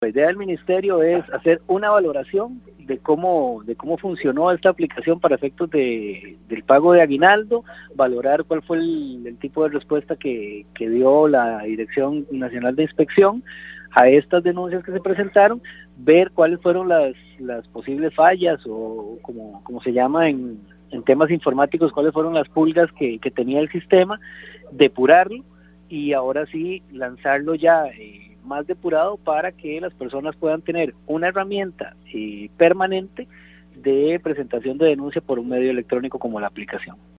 La idea del ministerio es hacer una valoración de cómo funcionó esta aplicación para efectos del pago de aguinaldo, valorar cuál fue el tipo de respuesta que dio la Dirección Nacional de Inspección a estas denuncias que se presentaron, ver cuáles fueron las posibles fallas o como se llama en temas informáticos, cuáles fueron las pulgas que tenía el sistema, depurarlo y ahora sí lanzarlo ya más depurado para que las personas puedan tener una herramienta permanente de presentación de denuncia por un medio electrónico como la aplicación.